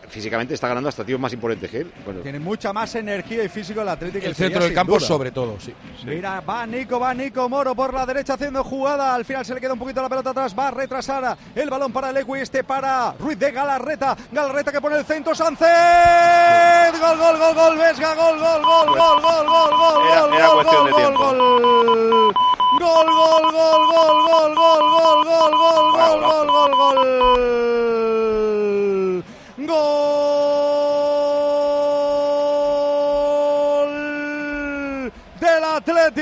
físicamente está ganando hasta tíos más imponentes que él. Bueno. Tiene mucha más energía y físico el Atlético. El centro del campo, sobre todo, sí. Mira, va Nico Moro por la derecha haciendo jugada. Al final se le queda un poquito la pelota atrás. Va a retrasar el balón para Lewy, para Ruiz de Galarreta. Galarreta que pone el centro. Sánchez. Gol. Vesga. Gol. Era cuestión de tiempo. Gol. Del Atleti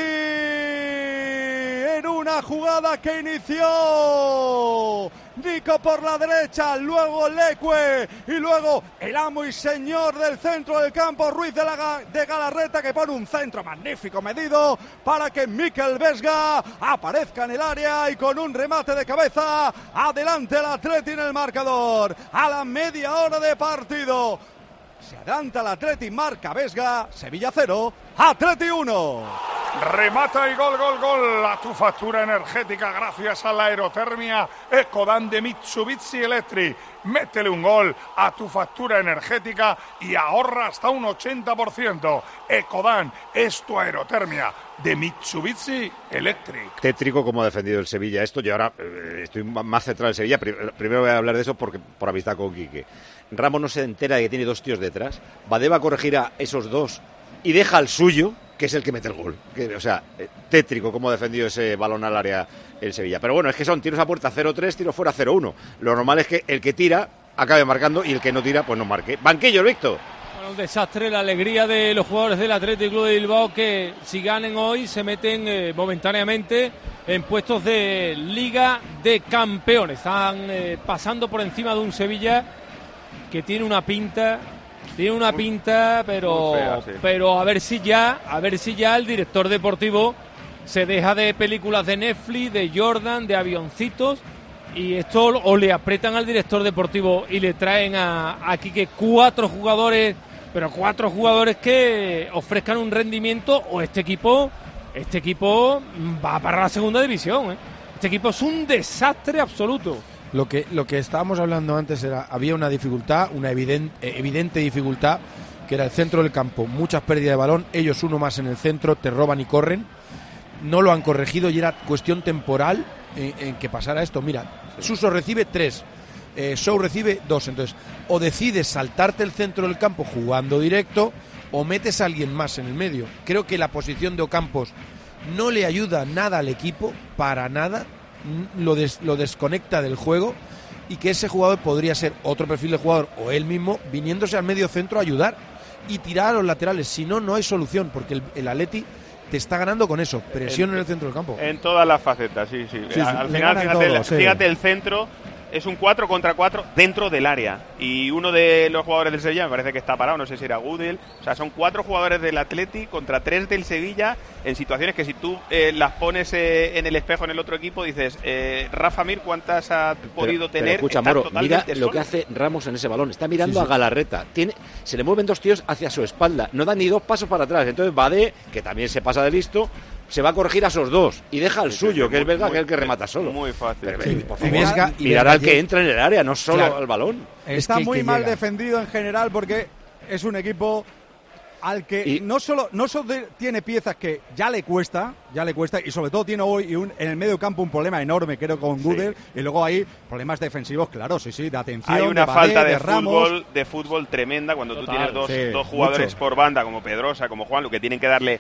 en una jugada que inició Nico por la derecha, luego Leque y luego el amo y señor del centro del campo, Ruiz de Galarreta, que pone un centro magnífico medido para que Mikel Vesga aparezca en el área y con un remate de cabeza adelante el Atleti en el marcador a la media hora de partido. Se adelanta el Atleti, marca Vesga, Sevilla 0, Atleti 1. Remata y gol. A tu factura energética gracias a la aerotermia Ecodan de Mitsubishi Electric. Métele un gol a tu factura energética y ahorra hasta un 80%. Ecodan es tu aerotermia de Mitsubishi Electric. Tétrico como ha defendido el Sevilla esto. Yo ahora estoy más centrado en Sevilla. Primero voy a hablar de eso por amistad con Quique. Ramos no se entera de que tiene dos tíos detrás. Badé va a corregir a esos dos y deja al suyo, que es el que mete el gol. Tétrico como ha defendido ese balón al área el Sevilla. Pero bueno, es que son tiros a puerta 0-3, tiros fuera 0-1. Lo normal es que el que tira acabe marcando y el que no tira pues no marque. Banquillo, Víctor. Bueno, un desastre, la alegría de los jugadores del Athletic Club de Bilbao, que si ganen hoy se meten momentáneamente en puestos de Liga de Campeones. Están pasando por encima de un Sevilla que tiene una pinta, pero fea, sí. Pero a ver si ya el director deportivo se deja de películas de Netflix, de Jordan, de avioncitos, y esto o le apretan al director deportivo y le traen aquí que cuatro jugadores que ofrezcan un rendimiento, o este equipo va para la segunda división. Este equipo es un desastre absoluto. Lo que estábamos hablando antes había una dificultad, una evidente dificultad, que era el centro del campo, muchas pérdidas de balón, ellos uno más en el centro, te roban y corren, no lo han corregido y era cuestión temporal en que pasara esto. Mira, Suso recibe 3, Sou recibe 2, entonces o decides saltarte el centro del campo jugando directo o metes a alguien más en el medio. Creo que la posición de Ocampos no le ayuda nada al equipo, para nada, lo desconecta del juego, y que ese jugador podría ser otro perfil de jugador o él mismo viniéndose al medio centro a ayudar y tirar a los laterales. Si no, no hay solución, porque el Atleti te está ganando con eso, presión en el centro del campo. En todas las facetas, sí. Al final, fíjate, el centro es un 4 contra 4 dentro del área, y uno de los jugadores del Sevilla me parece que está parado, no sé si era Gudel. O sea, son 4 jugadores del Atleti contra 3 del Sevilla, en situaciones que si tú las pones en el espejo en el otro equipo, dices, Rafa Mir, ¿cuántas ha podido tener? Pero escucha, Moro, mira lo que hace Ramos en ese balón, está mirando a Galarreta, se le mueven dos tíos hacia su espalda, no dan ni 2 pasos para atrás, entonces Badé, que también se pasa de listo, se va a corregir a esos dos y deja al suyo, que es Vesga, que es el que remata solo. Muy fácil. Pero, por favor, mirar al que entra en el área, no solo al balón. Está muy mal defendido en general, porque es un equipo al que no solo tiene piezas que ya le cuesta, y sobre todo tiene hoy en el medio campo un problema enorme, creo, con Gudel, y luego hay problemas defensivos, claro, de atención. Hay una falta de fútbol fútbol tremenda cuando tú tienes dos jugadores por banda, como Pedrosa, como Juan, lo que tienen que darle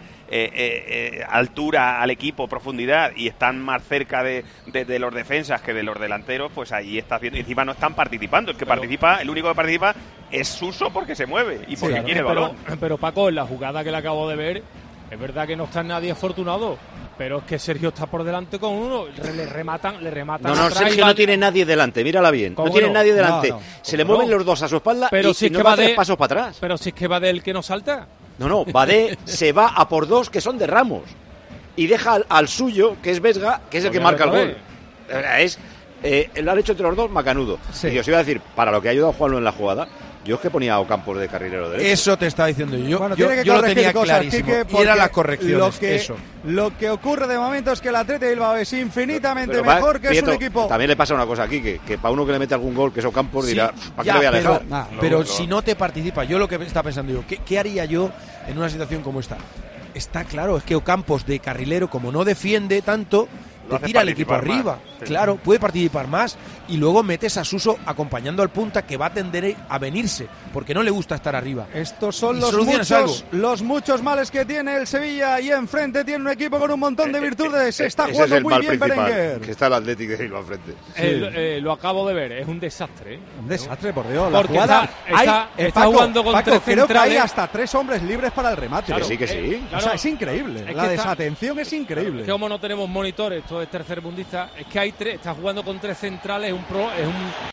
altura al equipo, profundidad, y están más cerca de los defensas que de los delanteros, pues ahí está haciendo, y encima no están participando. El único que participa es Suso, porque se mueve y porque quiere el balón. Pero Paco, en la jugada que le acabo de ver, es verdad que no está nadie afortunado, pero es que Sergio está por delante con uno, le rematan. No, Sergio no tiene nadie delante, mírala bien. No tiene nadie delante. Se le mueven los dos a su espalda, pero si no va 3 pasos para atrás. Pero si es que va del que no salta. No, Badé se va a por 2 que son de Ramos y deja al suyo, que es Vesga, que es el que marca el gol. Lo han hecho entre los dos macanudo. Sí. Y os iba a decir, para lo que ha ayudado a Juanlo en la jugada, Yo es que ponía a Ocampos de carrilero derecho. Eso te estaba diciendo yo. Bueno, yo tiene que lo tenía cosas, clarísimo. Quique, y eran las correcciones. Lo que ocurre de momento es que el Athletic de Bilbao es infinitamente Pero mejor que Prieto, es un equipo. También le pasa una cosa aquí, que para uno que le mete algún gol, que es Ocampos, Sí, dirá, ¿para qué ya, le voy a dejar? pero si no te participa, yo lo que estaba pensando yo, ¿qué haría yo en una situación como esta? Está claro, es que Ocampos de carrilero, como no defiende tanto, te tira el equipo arriba. Sí. Claro, puede participar más y luego metes a Suso acompañando al punta, que va a tender a venirse porque no le gusta estar arriba. Estos son Y solucionas los muchos males que tiene el Sevilla, y enfrente tiene un equipo con un montón de virtudes. Se está Ese jugando es el muy mal bien principal, Berenguer. que está el Athletic de Bilbao enfrente. Lo acabo de ver, es un desastre. Un desastre, por Dios. La Porque jugada. está jugando con tres creo que hay centrales. hasta 3 hombres libres para el remate. Claro, que sí. O sea, es increíble. Es La que desatención es increíble. Es que como no tenemos monitores, esto es tercermundista, es que hay 3, está jugando con 3 centrales, es un